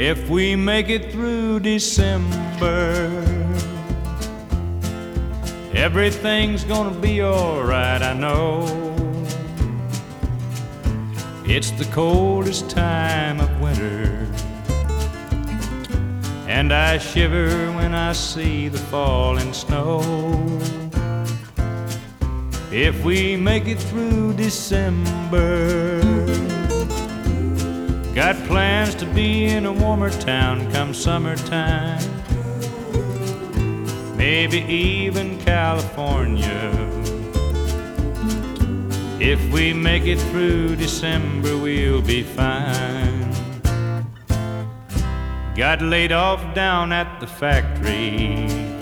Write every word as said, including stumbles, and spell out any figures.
if we make it through December. Everything's gonna be alright, I know. It's the coldest time of winter, and I shiver when I see the falling snow. If we make it through December, got plans to be in a warmer town come summertime, maybe even California. If we make it through December, we'll be fine. Got laid off down at the factory,